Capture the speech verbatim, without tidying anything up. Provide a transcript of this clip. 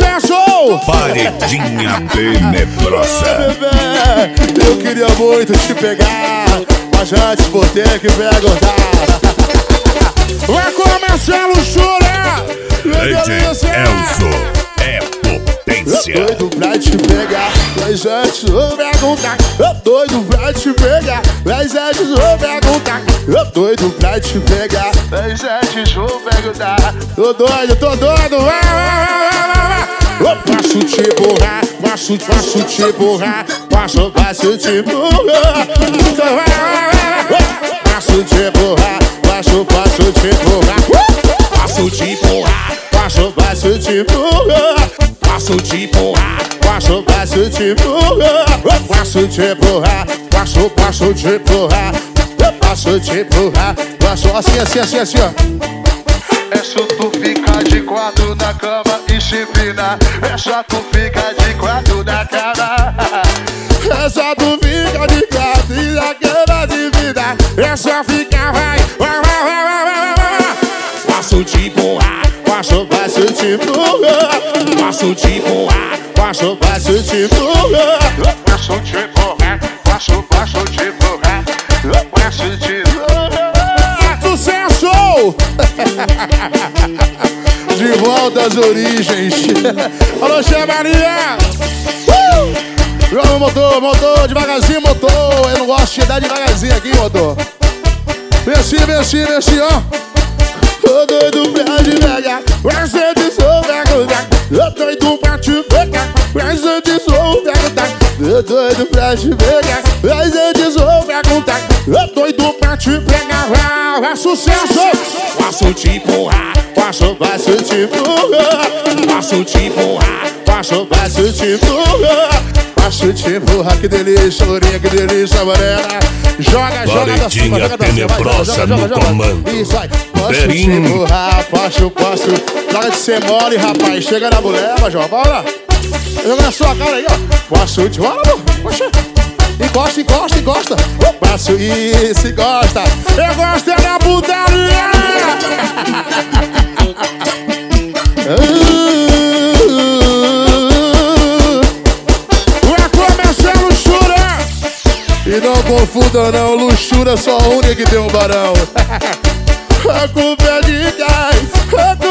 Sucesso! Paredinha tenebrosa. Bebê, eu queria muito te pegar, mas antes vou ter que perguntar. Vai começar a luxúria! D J Elzo é potência. Eu doido pra te pegar, mas antes vou perguntar. Eu doido pra te pegar, mas antes vou perguntar. Eu doido pra te pegar, mas antes vou perguntar. Tô doido, tô doido, vai, vai, vai, vai, vai. Eu posso te empurrar, posso, posso te empurrar, posso, posso te empurrar. Então vai, vai, vai. Posso te empurrar, posso, posso te empurrar. Posso te empurrar, posso, posso te empurrar. Posso te empurrar, posso, posso te empurrar. Posso te empurrar, posso, posso te empurrar. Posso te empurrar, posso assim, assim, assim, assim, ó. É só tu ficar de quatro na cama e se empinar. É só tu ficar de quatro na cama. É só tu ficar de quatro e na cama se empinar. É só ficar, vai, vai, vai, vai, vai, vai, vai. Posso te empurrar, posso, posso te empurrar. Posso te empurrar, posso, posso te empurrar. Posso te empurrar, posso, posso te empurrar. Posso te empurrar. Sucesso! De volta às origens. Alô, Chamaria! Uh! Joga o motor, motor, devagarzinho, motor. Eu não gosto de dar devagarzinho aqui, motor. Vem assim, vem assim, vem assim, ó. Tô doido pra te pegar, mas antes vou perguntar. Tô doido pra te pegar, mas antes vou perguntar. Tô doido pra te pegar, mas antes vou perguntar. Tô doido pra te pegar, vai, vai, sucesso! Posso te empurrar, posso, posso te empurrar. Posso te empurrar, posso, posso te empurrar. Posso te empurrar, que delícia, lourinha, que delícia, morena. Joga, joga da cima, joga da cima, tenebrosa no comando. Isso aí, posso te empurrar, posso, posso. Joga de ser mole, rapaz, chega na mulher, Major, bora. Joga na sua cara aí, ó. Posso te... Bora, amor, poxa. Encosta, encosta, encosta. Passo isso, encosta. Eu gosto é da putaria. Vai começar a luxúria. E não confunda não, luxúria só a única que tem um barão. A culpa é de quem?